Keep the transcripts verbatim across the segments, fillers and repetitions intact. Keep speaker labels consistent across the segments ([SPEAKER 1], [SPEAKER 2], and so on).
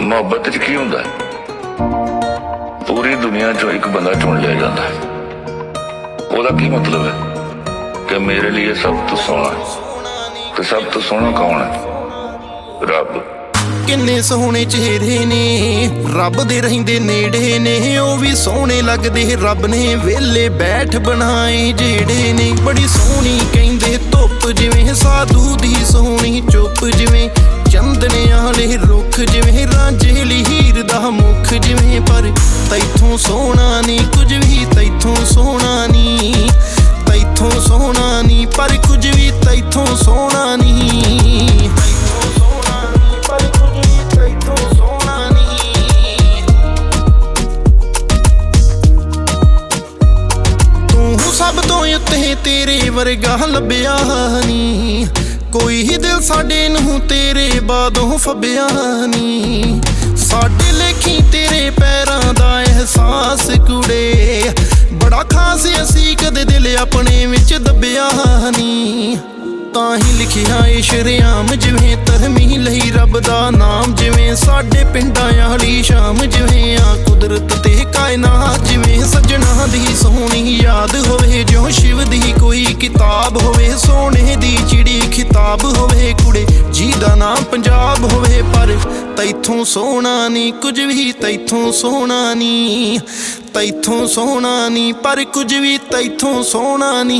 [SPEAKER 1] ਮੁਹੱਬਤ च की हुंदा है? पूरी दुनिया चो एक बंदा चुन लिया जाता है। ਉਹਦਾ की मतलब है कि मेरे लिए सब तो सोहना, तो सब तो सोहना कौन है? रब।
[SPEAKER 2] किन्ने सोहने चेहरे ने रब दे रहिंदे नेड़े ने, ओ भी सोहने लगदे रब ने वेले बैठ बनाए जेड़े ने। बड़ी सोहनी कहंदे धुप जिवें साधु दी सोहनी चुप जिवें चंदने आले रुख जिवें रांझे हीर दा मुख जिवें। पर तैथों सोहना नी कुछ भी, तैथों सोहना नी, तैथों सोहना नी पर कुछ भी, तैथों सोहना नी। सब तो उत्ते तेरे वर्गा लभ्या नी, कोई ही दिल साडे नूं तेरे बादों फब्या नी। साडे लेखी तेरे पैरां दा एहसास कुड़े, बड़ा खास असी कदे दिल अपने विच दब्या नी। ताही लिखिया ए शरेआम जिवें तरमी लई रब दा नाम, जिवें साडे पिंडां आली शाम, जिवें आ कुदरत ते कायनात, जिवें सजना दी सोहनी याद होवे, जो शिव दी कोई किताब होवे, सोने दी चिड़ी खिताब होवे, कुड़े जी दा नाम पंजाब होवे। पर तैथों सोहना नी कुछ भी, तैथों सोहना नी, तैथों सोहना नी पर कुछ भी, तैथों सोहना नी।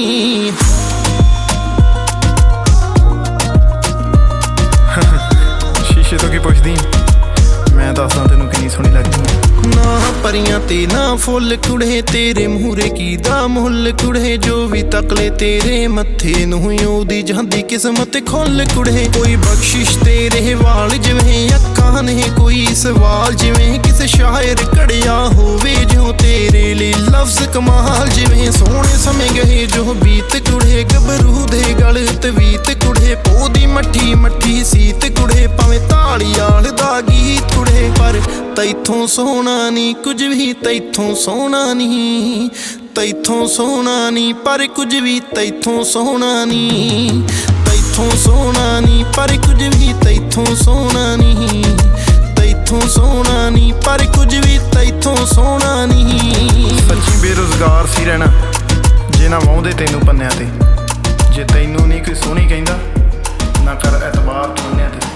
[SPEAKER 2] शीशे तो की पुछदी, मैं दसदा तेनू किन्नी सोहनी लगदी। ना परियां ते ना फुल कुड़े, तेरे मूहरे की दा मुल कुड़े, जो भी तकले तेरे मत्थे नूं ओदी जांदी किस्मत खुल कुड़े। कोई बख्शिश तेरे वाल जिवें अक्खां ने, कोई सवाल जिवें किसे शायर घड़िया होवे, जो तेरे लिए लफ्ज कमाल, जिवें सोहने समय गए जो बीत कुड़े, गबरू दे गल तवीत कुड़े, पोदी मट्ठी मट्ठी सीत कुड़े, भावें तालियाल दा गीत कुड़े। पर तैथों सोहना नी कुछ भी, तैथों सोहना नी, तैथों सोहना नी पर कुछ भी, तैथों सोहना नी, तैथों सोहना नी पर कुछ भी, तैथों सोहना नी, तैथों सोहना नी पर कुछ भी, तैथों सोहना नी। सच्ची बेरोजगार सी रहना जे ना वाउंदे तैनू पन्नियां ते, जे तैनू नहीं कोई सोहनी कहंदा ना कर एतबार तू ते।